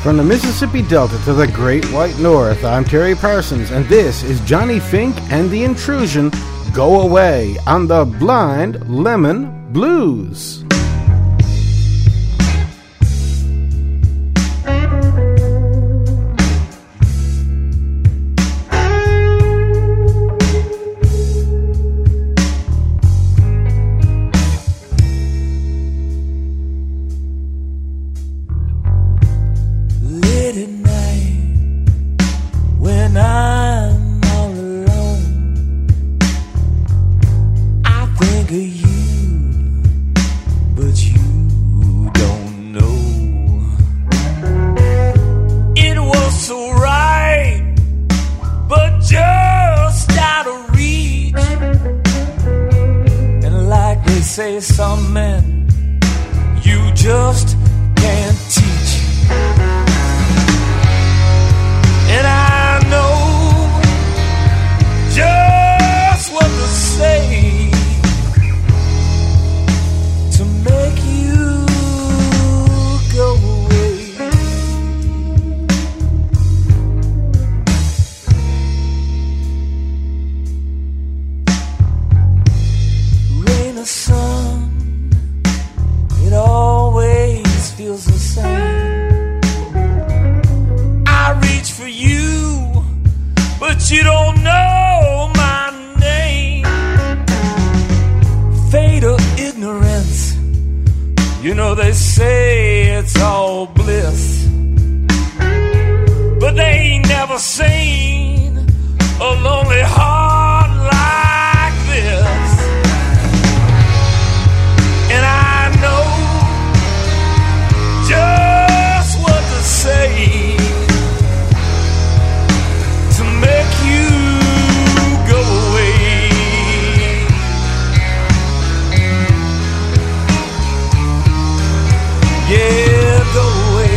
From the Mississippi Delta to the Great White North, I'm Terry Parsons, and this is Johnny Fink and the Intrusion, Go Away, on the Blind Lemon Blues. Say some men you just can't teach, and I know just what to say to make you go away. Rain or sun, it always feels the same. I reach for you, but you don't know my name. Fate or ignorance, you know they say it's all bliss, but they ain't never seen a lonely heart like this. And I know just what to say to make you go away. Yeah, go away.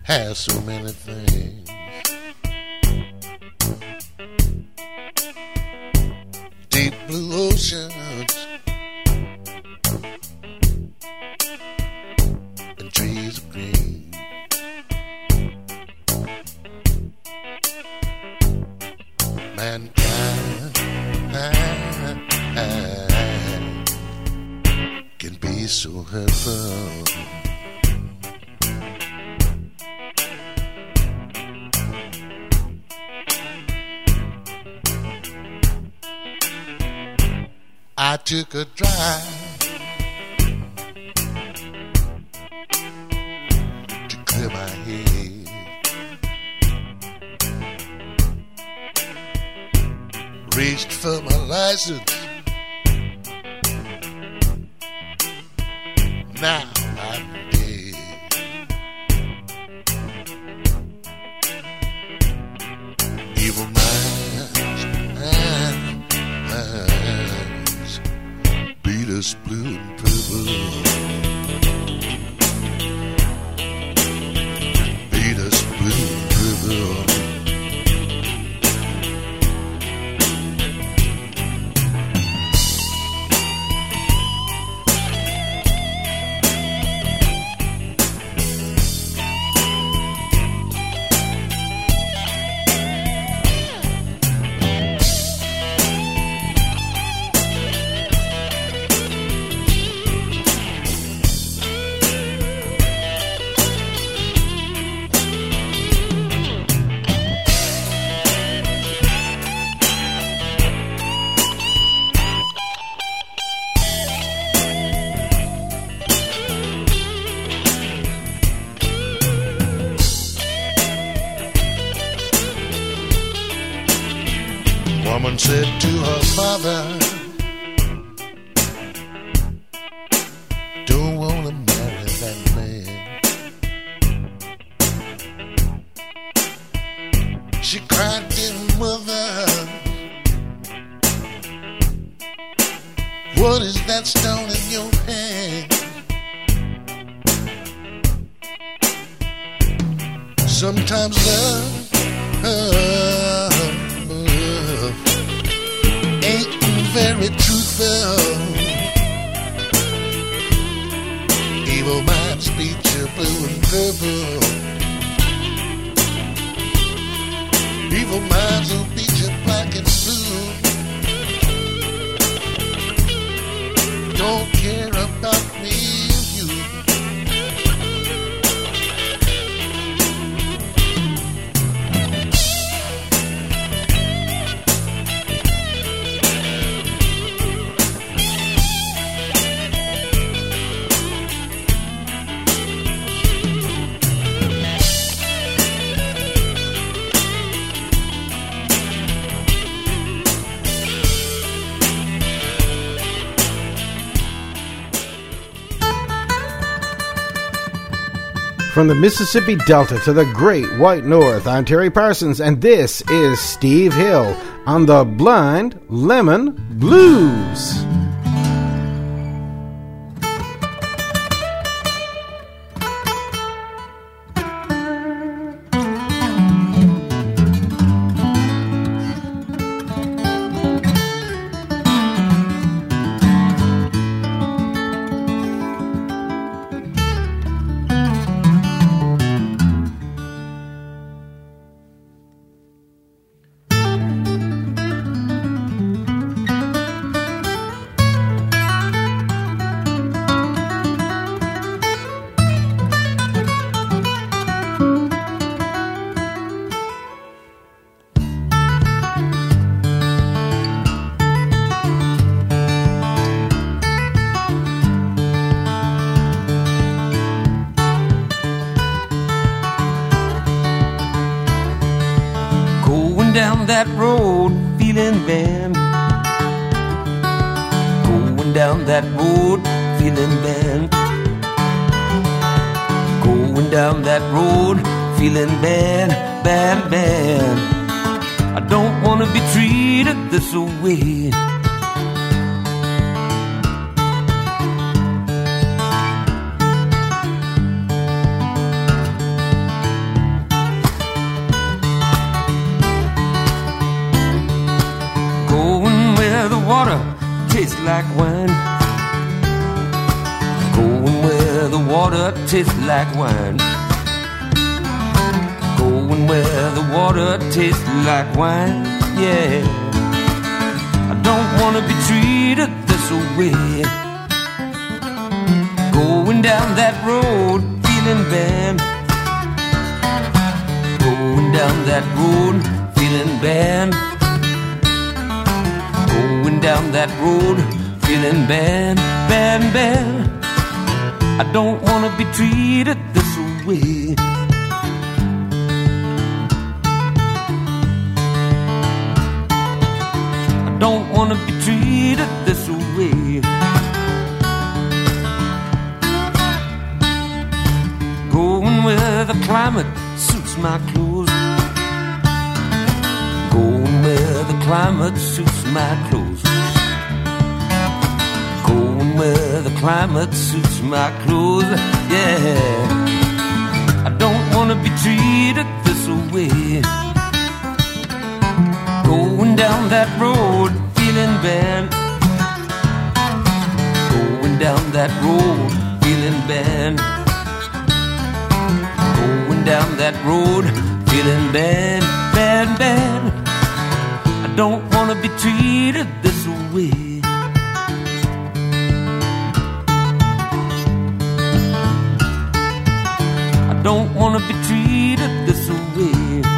has so many things. Deep blue oceans and trees of green. Mankind can be so hurtful. I took a drive to clear my head. Reached for my license. Now I'm dead. Evil minds beat us blue and purple. Beat us blue and purple. Woman said to her father, don't wanna marry that man. She cried, dear mother, what is that stone in your hand? Sometimes love ain't very truthful. Evil minds beat you blue and purple. Evil minds will beat you black and blue. Don't care about me or you. From the Mississippi Delta to the Great White North, I'm Terry Parsons, and this is Steve Hill on the Blind Lemon Blues. Down that road, feeling bad. Going down that road, feeling bad. Going down that road, feeling bad, bad, bad. I don't wanna be treated this way. water tastes like wine. Going where the water tastes like wine. Going where the water tastes like wine, yeah. I don't wanna be treated this way. Going down that road, feeling bad. Going down that road, feeling bad. Going down that road, feeling bad, bad, bad. I don't wanna be treated this way. I don't wanna be treated this way. Going where the climate suits my clothes. Going where the climate suits my clothes. Going where the climate suits my clothes, yeah. I don't wanna be treated this way. Going down that road, feeling bad. Going down that road, feeling bad. Going down that road, feeling bad, bad, bad. I don't wanna be treated this way. I don't wanna be treated this way.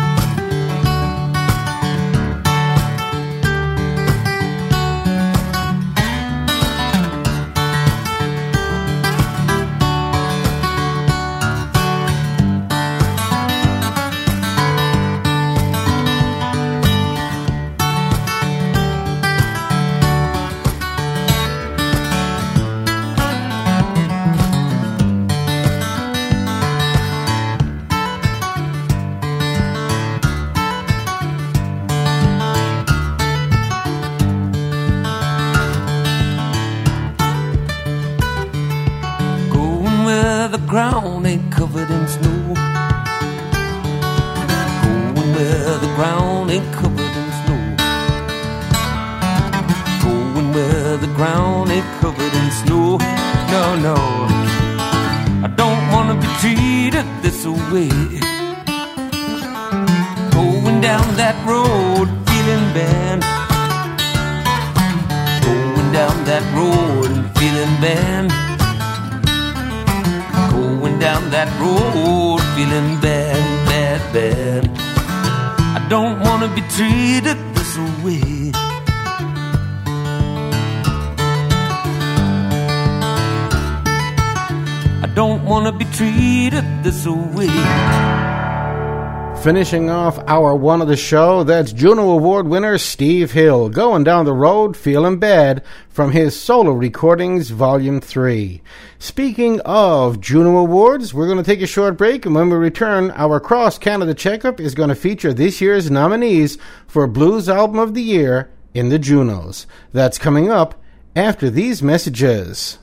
The ground ain't covered in snow. Going where the ground ain't covered in snow. Going where the ground ain't covered in snow. No, no, I don't wanna be treated this way. Going down that road, feeling bad. Going down that road and feeling bad. Down that road, feeling bad, bad, bad. I don't wanna be treated this way. I don't wanna be treated this way. Finishing off hour one of the show, that's Juno Award winner Steve Hill, Going Down the Road, Feeling Bad, from his Solo Recordings, Volume 3. Speaking of Juno Awards, we're going to take a short break, and when we return, our Cross Canada Checkup is going to feature this year's nominees for Blues Album of the Year in the Junos. That's coming up after these messages.